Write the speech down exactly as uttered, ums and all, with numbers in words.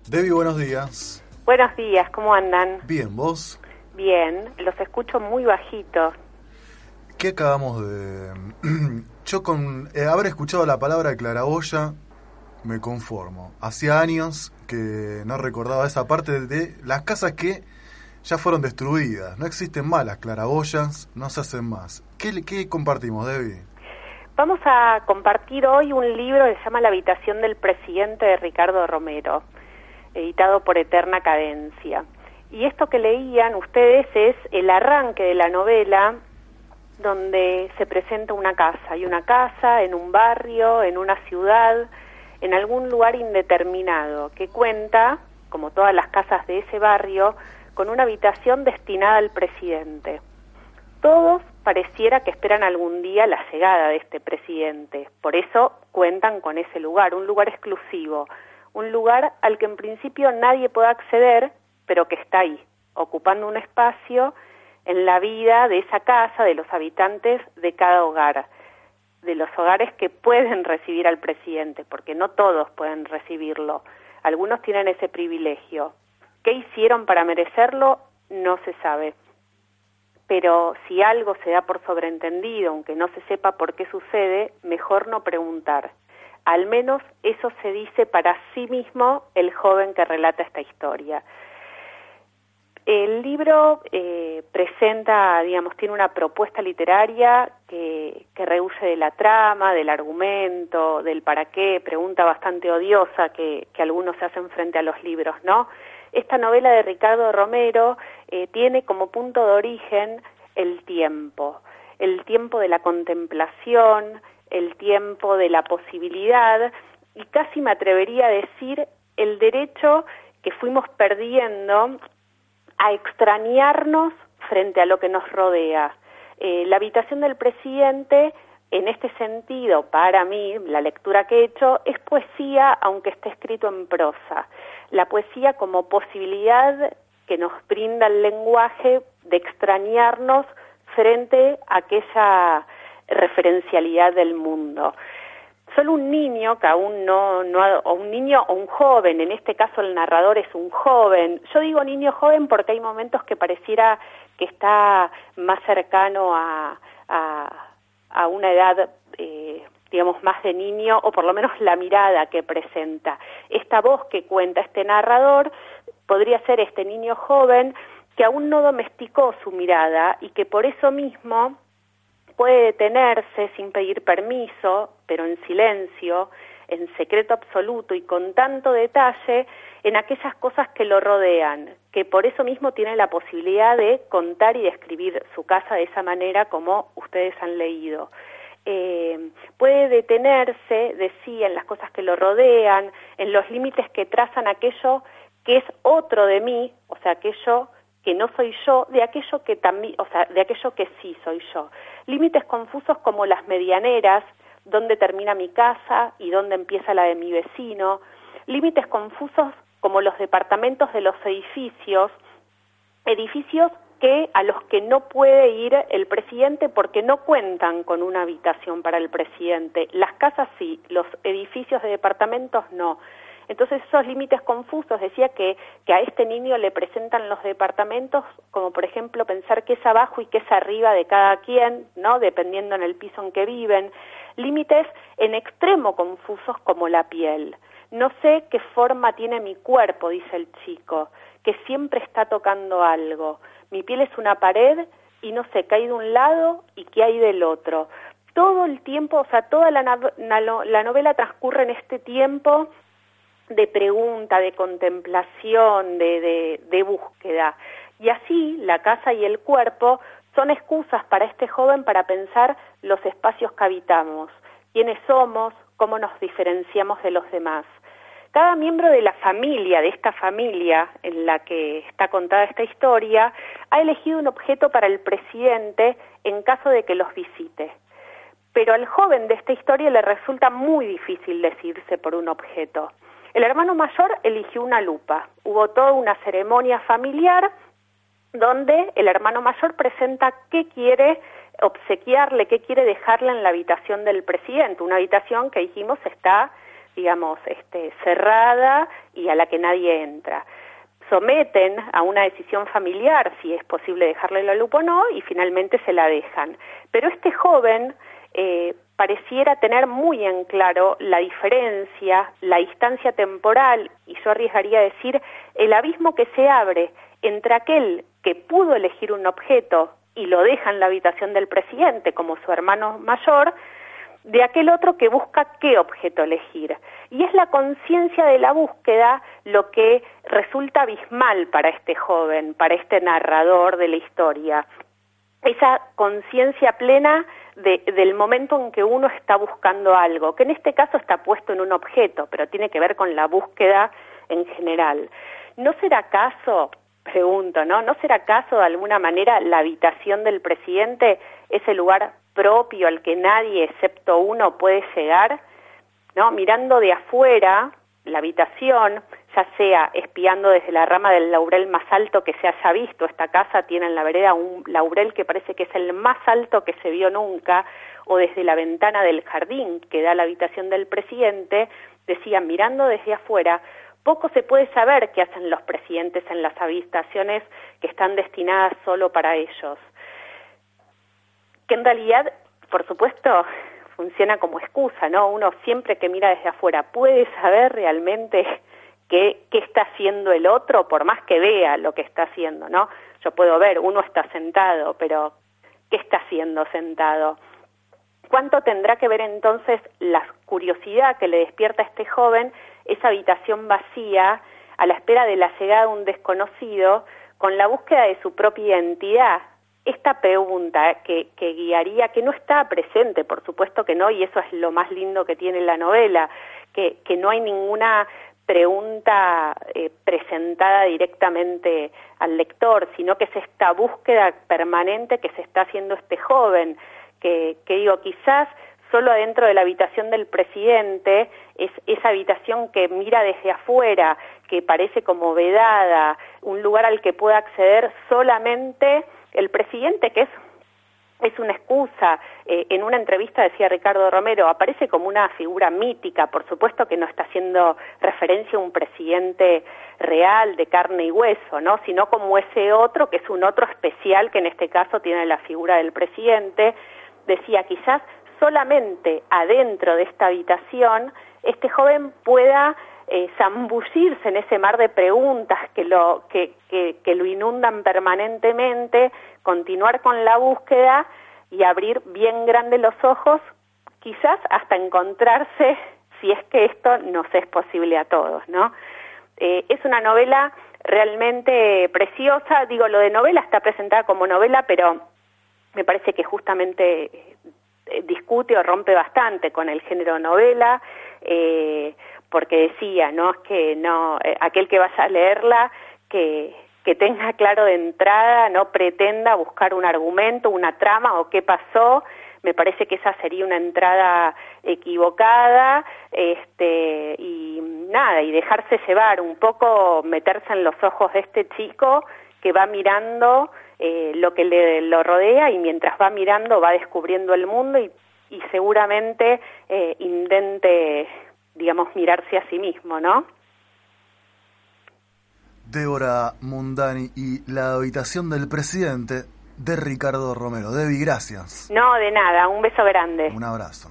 Debbie, buenos días. Buenos días, ¿cómo andan? Bien, ¿vos? Bien, los escucho muy bajitos. ¿Qué acabamos de...? Yo con eh, haber escuchado la palabra claraboya me conformo. Hacía años que no recordaba esa parte de las casas que ya fueron destruidas. No existen más las claraboyas, no se hacen más. ¿Qué, qué compartimos, Debbie? Vamos a compartir hoy un libro que se llama La habitación del presidente, de Ricardo Romero, editado por Eterna Cadencia. Y esto que leían ustedes es el arranque de la novela, donde se presenta una casa. Hay una casa en un barrio, en una ciudad, en algún lugar indeterminado, que cuenta, como todas las casas de ese barrio, con una habitación destinada al presidente. Todos pareciera que esperan algún día la llegada de este presidente. Por eso cuentan con ese lugar, un lugar exclusivo, un lugar al que en principio nadie puede acceder, pero que está ahí, ocupando un espacio en la vida de esa casa, de los habitantes de cada hogar, de los hogares que pueden recibir al presidente, porque no todos pueden recibirlo. Algunos tienen ese privilegio. ¿Qué hicieron para merecerlo? No se sabe. Pero si algo se da por sobreentendido, aunque no se sepa por qué sucede, mejor no preguntar. Al menos eso se dice para sí mismo el joven que relata esta historia. El libro eh, presenta, digamos, tiene una propuesta literaria que, que rehúye de la trama, del argumento, del para qué, pregunta bastante odiosa que, que algunos se hacen frente a los libros, ¿no? Esta novela de Ricardo Romero eh, tiene como punto de origen el tiempo, el tiempo de la contemplación, el tiempo de la posibilidad, y casi me atrevería a decir el derecho que fuimos perdiendo a extrañarnos frente a lo que nos rodea. Eh, la habitación del presidente, en este sentido, para mí, la lectura que he hecho, es poesía, aunque esté escrito en prosa. La poesía como posibilidad que nos brinda el lenguaje de extrañarnos frente a aquella referencialidad del mundo. Solo un niño, que aún no, no, o un niño o un joven, en este caso el narrador es un joven. Yo digo niño joven porque hay momentos que pareciera que está más cercano a, a, a una edad, eh, digamos, más de niño, o por lo menos la mirada que presenta. Esta voz que cuenta este narrador podría ser este niño joven que aún no domesticó su mirada y que por eso mismo puede detenerse sin pedir permiso, pero en silencio, en secreto absoluto y con tanto detalle en aquellas cosas que lo rodean, que por eso mismo tiene la posibilidad de contar y describir su casa de esa manera como ustedes han leído. Eh, puede detenerse, decía, en las cosas que lo rodean, en los límites que trazan aquello que es otro de mí, o sea, aquello que no soy yo, de aquello que también, o sea, de aquello que sí soy yo. Límites confusos como las medianeras, dónde termina mi casa y dónde empieza la de mi vecino. Límites confusos como los departamentos de los edificios, edificios que a los que no puede ir el presidente porque no cuentan con una habitación para el presidente. Las casas sí, los edificios de departamentos no. Entonces esos límites confusos, decía que, que a este niño le presentan los departamentos, como por ejemplo pensar qué es abajo y qué es arriba de cada quien, ¿no? Dependiendo en el piso en que viven. Límites en extremo confusos como la piel. No sé qué forma tiene mi cuerpo, dice el chico, que siempre está tocando algo. Mi piel es una pared y no sé qué hay de un lado y qué hay del otro. Todo el tiempo, o sea, toda la, la, la novela transcurre en este tiempo de pregunta, de contemplación, de, de, de búsqueda. Y así la casa y el cuerpo son excusas para este joven para pensar los espacios que habitamos, quiénes somos, cómo nos diferenciamos de los demás. Cada miembro de la familia, de esta familia en la que está contada esta historia, ha elegido un objeto para el presidente en caso de que los visite. Pero al joven de esta historia le resulta muy difícil decidirse por un objeto. El hermano mayor eligió una lupa. Hubo toda una ceremonia familiar donde el hermano mayor presenta qué quiere obsequiarle, qué quiere dejarle en la habitación del presidente, una habitación que dijimos está, digamos, este, cerrada y a la que nadie entra. Someten a una decisión familiar si es posible dejarle la lupa o no, y finalmente se la dejan. Pero este joven eh, pareciera tener muy en claro la diferencia, la distancia temporal, y yo arriesgaría a decir el abismo que se abre entre aquel que pudo elegir un objeto y lo deja en la habitación del presidente como su hermano mayor, de aquel otro que busca qué objeto elegir. Y es la conciencia de la búsqueda lo que resulta abismal para este joven, para este narrador de la historia. Esa conciencia plena de, del momento en que uno está buscando algo, que en este caso está puesto en un objeto, pero tiene que ver con la búsqueda en general. ¿No será acaso, pregunto, ¿no? ¿No será acaso de alguna manera la habitación del presidente ese lugar propio al que nadie excepto uno puede llegar, ¿no? Mirando de afuera la habitación, ya sea espiando desde la rama del laurel más alto que se haya visto. Esta casa tiene en la vereda un laurel que parece que es el más alto que se vio nunca, o desde la ventana del jardín que da a la habitación del presidente. Decían, mirando desde afuera, poco se puede saber qué hacen los presidentes en las habitaciones que están destinadas solo para ellos. Que en realidad, por supuesto, funciona como excusa, ¿no? Uno siempre que mira desde afuera puede saber realmente qué, qué está haciendo el otro, por más que vea lo que está haciendo, ¿no? Yo puedo ver, uno está sentado, pero ¿qué está haciendo sentado? ¿Cuánto tendrá que ver entonces la curiosidad que le despierta a este joven, esa habitación vacía, a la espera de la llegada de un desconocido, con la búsqueda de su propia identidad? Esta pregunta que, que guiaría, que no está presente, por supuesto que no, y eso es lo más lindo que tiene la novela, que, que no hay ninguna pregunta eh, presentada directamente al lector, sino que es esta búsqueda permanente que se está haciendo este joven, que, que digo, quizás solo adentro de la habitación del presidente, es esa habitación que mira desde afuera, que parece como vedada, un lugar al que pueda acceder solamente el presidente, que es, es una excusa. Eh, en una entrevista decía Ricardo Romero, aparece como una figura mítica, por supuesto que no está haciendo referencia a un presidente real, de carne y hueso, ¿no? Sino como ese otro, que es un otro especial, que en este caso tiene la figura del presidente. Decía, quizás solamente adentro de esta habitación, este joven pueda Eh, zambullirse en ese mar de preguntas que lo, que, que, que lo inundan permanentemente, continuar con la búsqueda y abrir bien grandes los ojos, quizás hasta encontrarse, si es que esto nos es posible a todos, ¿no? Eh, es una novela realmente preciosa. Digo, lo de novela está presentada como novela, pero me parece que justamente eh, discute o rompe bastante con el género novela, eh, porque decía, no es que no eh, aquel que vaya a leerla que que tenga claro de entrada, no pretenda buscar un argumento, una trama o qué pasó. Me parece que esa sería una entrada equivocada, este y nada, y dejarse llevar un poco, meterse en los ojos de este chico que va mirando eh, lo que le lo rodea, y mientras va mirando va descubriendo el mundo y, y seguramente eh, intente, digamos, mirarse a sí mismo, ¿no? Débora Mundani y La habitación del presidente, de Ricardo Romero. Debbie, gracias. No, de nada, un beso grande. Un abrazo.